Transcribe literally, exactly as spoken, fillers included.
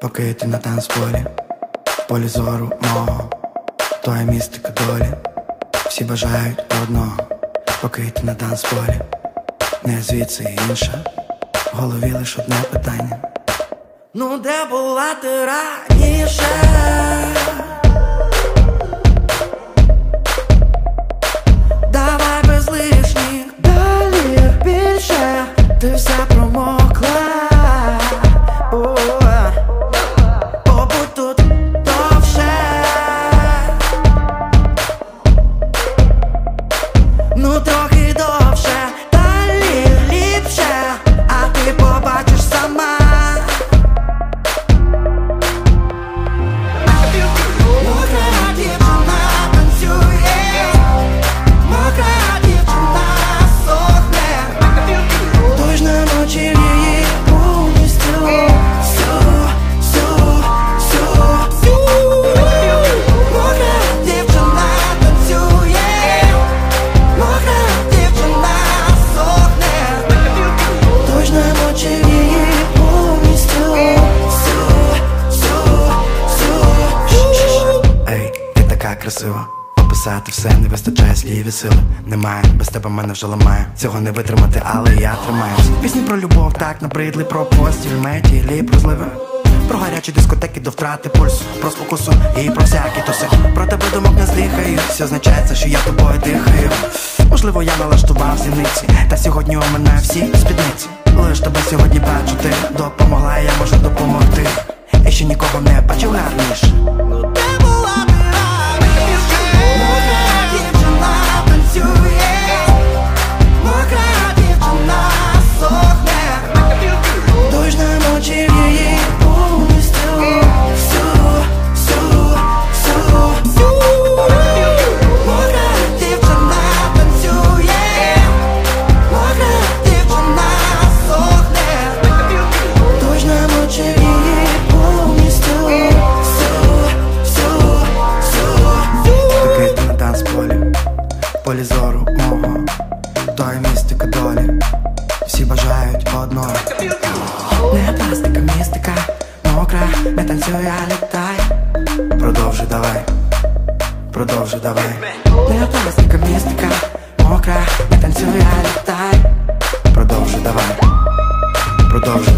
Поки ти на танцполі, в полі зору мого, твоя містика долі, всі бажають одного. Поки ти на танцполі, не звідси і інша, в голові лиш одне питання: ну де була ти раніше? Давай без лишніх далі більше, ти вся промокла. Побудь тут довше, ну трохи довше, далі ліпше, а ти побачиш сама. Мокра дівчина танцює, мокра дівчина сохне, дощ на ночі її повністю всю, всю, всю, всю. Мокра дівчина танцює, мокра дівчина сохне, дощ на ночі її повністю всю, всю, всю. Ей, ти така красива, описати все не вистачає слів і сили. Немає, без тебе мене вже ламає, цього не витримати, але я тримаюсь. Пісні про любов так набридли, про постіль, метілі, про зливи, про гарячі дискотеки до втрати пульсу, про спокусу і про всякі туси. Про тебе думок не здихаю, все означається, що я тобою дихаю. Можливо, я налаштував зіниці, та сьогодні у мене всі спідниці. Лиш тебе сьогодні бачу, ти допомогла, я можу допомогти. І ще нікого не бачив гарніше. Полі зору мого, твоя містика долі, всі бажають одного. Не пластика, містика, мокра, не танцюй, а літай. Продовжуй давай, продовжуй давай. Не пластика, містика, мокра, не танцюй, а літай. Продовжуй давай, продовжуй.